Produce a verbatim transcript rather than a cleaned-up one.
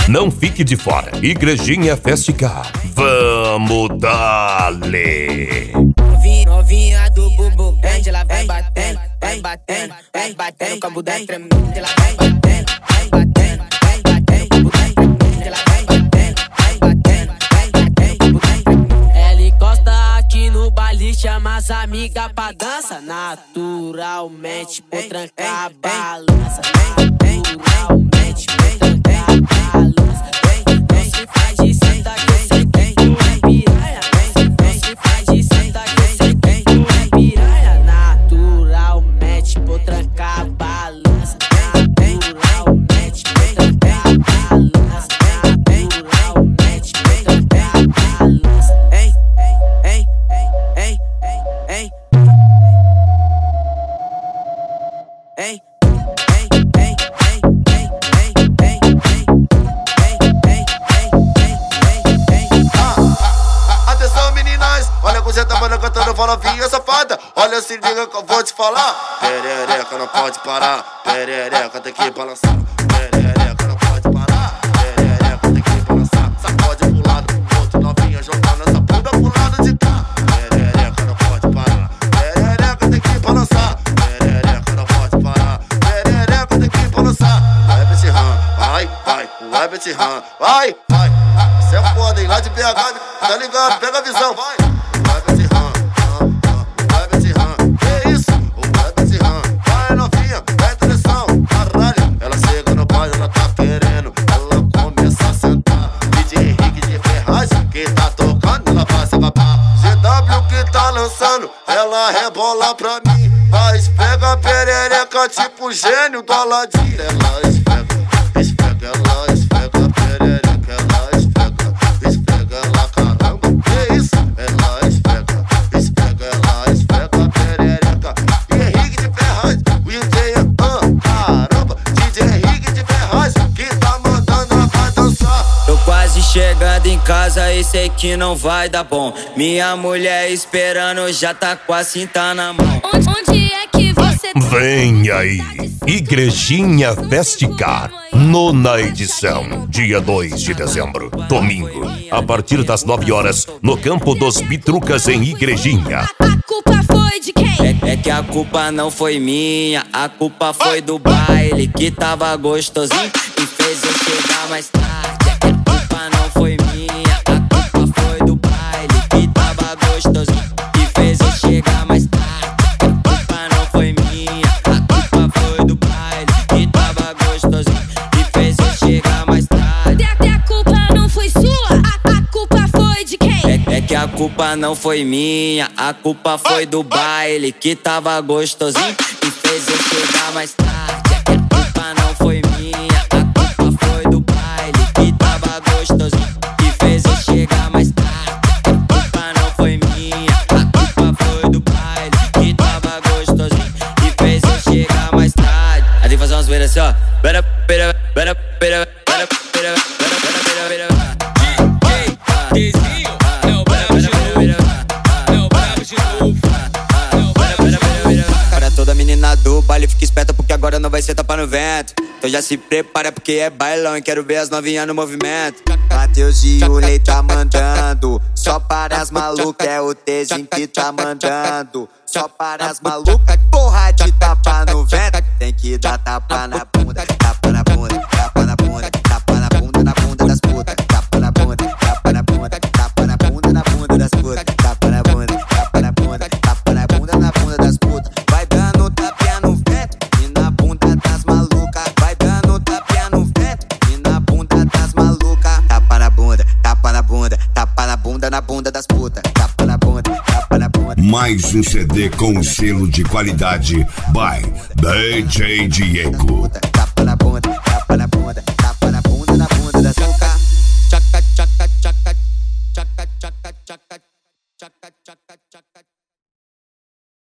Não fique de fora. Igrejinha Festicar. Vamos dar-lhe. Novinha, novinha do bumbum grande, ela vai batendo, vai batendo, vai batendo com a bunda tremendo. Ela vai batendo, vai batendo, vai batendo com a bunda tremendo. Ela vai batendo, vai batendo, vai batendo com a bunda tremendo. Ela encosta aqui no baile, chama as amigas pra dança. Naturalmente, por trancar a balança. Naturalmente, por trancar a balança. Não se faz de senta que eu sei que tu é piranha. Não se faz de senta que eu sei que tu é piranha. Naturalmente, por trancar a balança. Naturalmente, por trancar a balança. Naturalmente, por trancar a balança. Ei, ei, ei, ei, ei, ei. Você tá mandando cantando falofinha safada. Olha, se liga que eu vou te falar. Perereca não pode parar. Perereca tem que balançar. Perereca não pode parar. Perereca tem que balançar. Sacode pro lado pro outro, novinha jogando essa bunda pro lado de cá. Perereca não pode parar. Perereca tem que balançar. Perereca não pode parar. Perereca tem que balançar. Vai, Betty Han, vai, vai, vai, Betty Han, vai, vai. Cê é foda, hein? Lá de B H, tá ligado? Pega a visão, vai. Vai, Betty Han, vai, Betty Han, que isso? Vai, Betty Han, vai, novinha, presta atenção, caralho. Ela chega no baile, ela tá querendo, ela começa a sentar. D J Henrique de Ferraz, que tá tocando, ela vai se babá. G W que tá lançando, ela rebola pra mim. Vai, esfrega a perereca, tipo gênio do Aladim. Ela esfrega, esfrega, ela esfrega a perereca, ela esfrega, esfrega ela, caramba, que isso? Ela esfrega, esfrega, ela esfrega a perereca. E Henrique de Ferraz, o D J, ah, caramba, D J Henrique de Ferraz, que tá mandando ela vai dançar. Tô quase chegando em casa e sei que não vai dar bom. Minha mulher esperando, já tá com a cinta na mão. Onde, onde é que você tá? Vem aí, Igrejinha Festicar, nona edição, dia dois de dezembro, domingo, a partir das nove horas, no Campo dos Bitrucas, em Igrejinha. A culpa foi de quem? É, é que a culpa não foi minha, a culpa foi do baile que tava gostosinho e fez eu chegar mais tarde. É que a culpa não foi minha, a culpa foi do baile que tava gostosinho e fez eu chegar mais tarde. A culpa não foi minha, a culpa foi do baile que tava gostosinho e fez eu chegar mais tarde. Até a culpa não foi sua, a, a culpa foi de quem? É, é que a culpa não foi minha, a culpa foi do baile que tava gostosinho e fez eu chegar mais tarde. É que a culpa não foi minha, a culpa foi do baile que tava gostosinho e fez eu chegar mais tarde. A culpa não foi minha, a culpa foi do baile que tava gostosinho e fez eu chegar mais tarde. Aí tem que fazer umas zoeiras assim, ó. Pera, pera, pera, pera, pera, pera, pera, pera, pera, pera. Toda menina do baile fica esperta porque agora não vai ser tapa no vento. Então já se prepara porque é bailão e quero ver as novinhas no movimento. Matheus e o Rei tá mandando, só para as malucas é o Tezinho que tá mandando. Só para as malucas, porra de tapa no vento. Tem que dar tapa na bunda, tapa na bunda, tapa na bunda, tapa na bunda, na bunda das putas. Tapa na bunda, tapa na bunda, tapa na bunda, na bunda das putas. Tapa na bunda, tapa na bunda, tapa na bunda, na bunda das putas. Vai dando tapinha no vento e na bunda das malucas. Vai dando tapinha no vento e na bunda das malucas. Tapa na bunda, tapa na bunda, tapa na bunda, na bunda das putas. Tapa na bunda, tapa na bunda. Mais um C D com selo de qualidade by D J Diego.